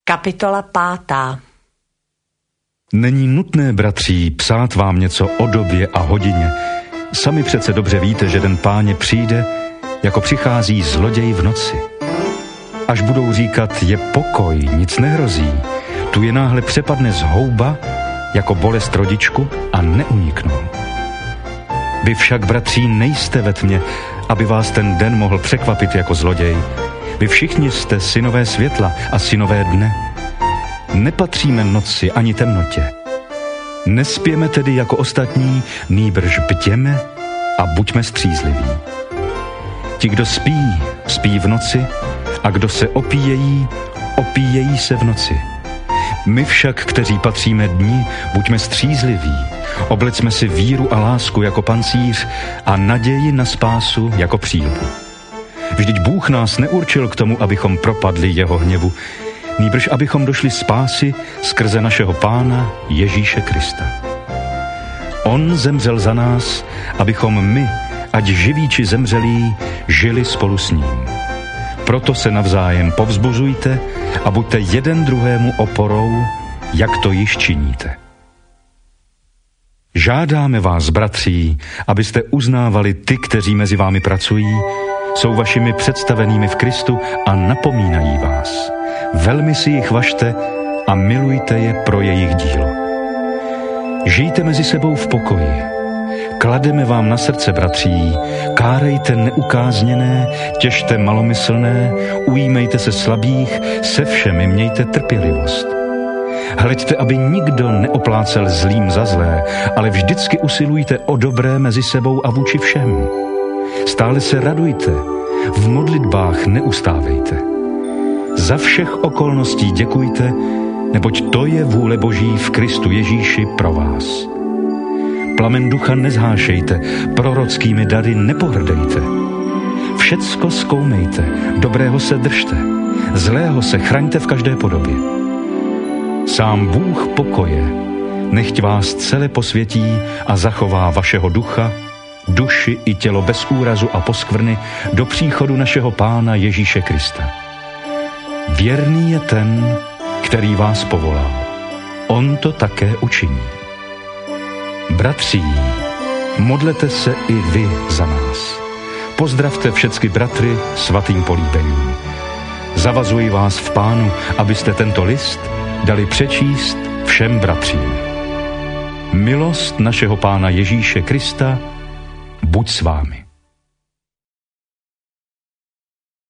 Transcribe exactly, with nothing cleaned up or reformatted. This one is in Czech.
Kapitola pátá. Není nutné, bratří, psát vám něco o době a hodině. Sami přece dobře víte, že den Páně přijde, jako přichází zloděj v noci. Až budou říkat, je pokoj, nic nehrozí, tu je náhle přepadne zhouba, jako bolest rodičku a neuniknou. Vy však, bratří, nejste ve tmě, aby vás ten den mohl překvapit jako zloděj. Vy všichni jste synové světla a synové dne. Nepatříme noci ani temnotě. Nespěme tedy jako ostatní, nýbrž bděme a buďme střízliví. Ti, kdo spí, spí v noci, a kdo se opíjejí, opíjejí se v noci. My však, kteří patříme dni, buďme střízliví, oblecme si víru a lásku jako pancíř a naději na spásu jako přílbu. Vždyť Bůh nás neurčil k tomu, abychom propadli jeho hněvu, nýbrž abychom došli spásy skrze našeho Pána Ježíše Krista. On zemřel za nás, abychom my, ať živí či zemřelí, žili spolu s ním. Proto se navzájem povzbuzujte a buďte jeden druhému oporou, jak to již činíte. Žádáme vás, bratří, abyste uznávali ty, kteří mezi vámi pracují, jsou vašimi představenými v Kristu a napomínají vás. Velmi si jich važte a milujte je pro jejich dílo. Žijte mezi sebou v pokoji. Klademe vám na srdce, bratří, kárejte neukázněné, těžte malomyslné, ujímejte se slabých, se všemi mějte trpělivost. Hleďte, aby nikdo neoplácel zlým za zlé, ale vždycky usilujte o dobré mezi sebou a vůči všem. Stále se radujte, v modlitbách neustávejte. Za všech okolností děkujte, neboť to je vůle Boží v Kristu Ježíši pro vás. Plamen ducha nezhášejte, prorockými dary nepohrdejte. Všecko zkoumejte, dobrého se držte, zlého se chraňte v každé podobě. Sám Bůh pokoje, nechť vás celé posvětí a zachová vašeho ducha, duši i tělo bez úrazu a poskvrny do příchodu našeho Pána Ježíše Krista. Věrný je ten, který vás povolal. On to také učiní. Bratří, modlete se i vy za nás. Pozdravte všecky bratry svatým políbením. Zavazuji vás v Pánu, abyste tento list dali přečíst všem bratřím. Milost našeho Pána Ježíše Krista buď s vámi.